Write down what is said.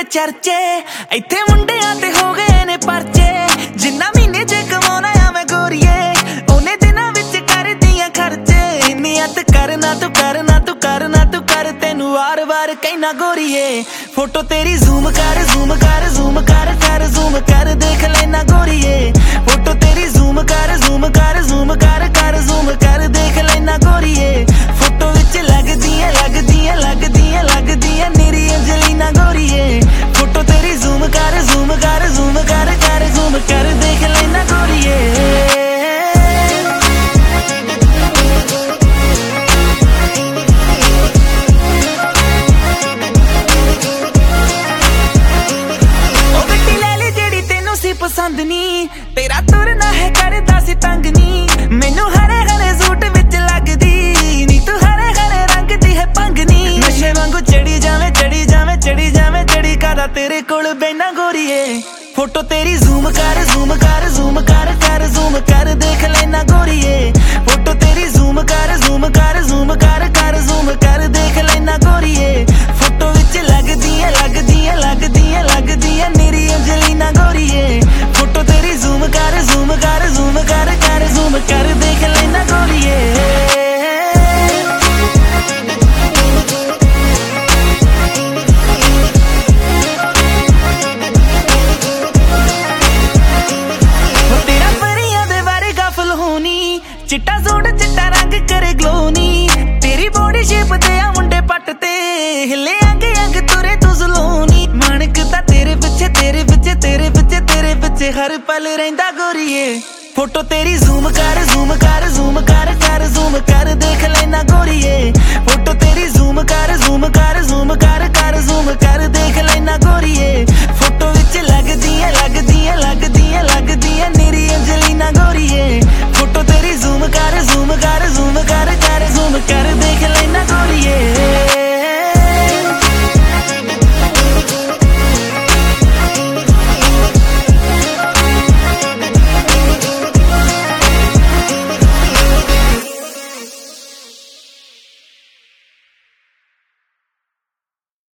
चर्चे इत्थे मुंडियां ते हो गए ने परचे जिन्ना महीने च कमाउणा आ मैं गोरीए ओने दिनां विच कर दियां खर्चे नियत करना तू करना तू करना तू कर तेनू वार वार कहना गोरीए फोटो तेरी जूम कर जूम कर जूम कर कर जूम कर देख लेना गोरीए फोटो तेरी जूम कर जूम कर जूम कर कर जूम कर देख लेना गोरीए फोटो विच लगदियां लगदियां लगदियां लगदियां मेरी अंजलिना गोरीए फोटो तेरी जूम कर जूम कर जूम कर कर जूम कर देख लेना गोरीए पसंद नी तेरा तुरना है करदा सी तंग नी मैनू हरे हरे सूट विच लगदी नी तू हरे हरे रंग दी है पंग नी नशे वांगू चढ़ी जावे चढ़ी जावे चढ़ी जावे चढ़ी कादा तेरे कोल बैना गोरीए फोटो तेरी जूम कर जूम कर जूम कर कर जूम कर देख लेना गोरीए फोटो तेरी जूम कर जूम कर जूम कर कर जूम कर देख लेना गोरीए फोटो विच लगदियां लगदियां लगदियां लगदियां मेरी अंजलिना गोरीए फोटो तेरी जूम कर जूम कर जूम कर कर जूम कर देख लेना गोरीए तेरा परियां दे बारे गफल होनी चिट्टा सूट चिट्टा रंग करे ग्लो नी तेरी बॉडी शेप ते आ मुंडे पट ते हिले अंग अंग तुरे तू जलोनी माणक दा तेरे पिछे तेरे पिछे तेरे पिछे तेरे पिछे हर पल रहिंदा गोरीए फोटो तेरी जूम कर जूम कर जूम कर कर जूम कर देख लेना गोरीए फोटो तेरी जूम कर जूम कर जूम कर कर जूम कर देख लेना गोरीए फोटो विच लगदियां लगदियां लगदियां लगदियां मेरी अंजलिना गोरीए फोटो तेरी जूम कर जूम कर जूम कर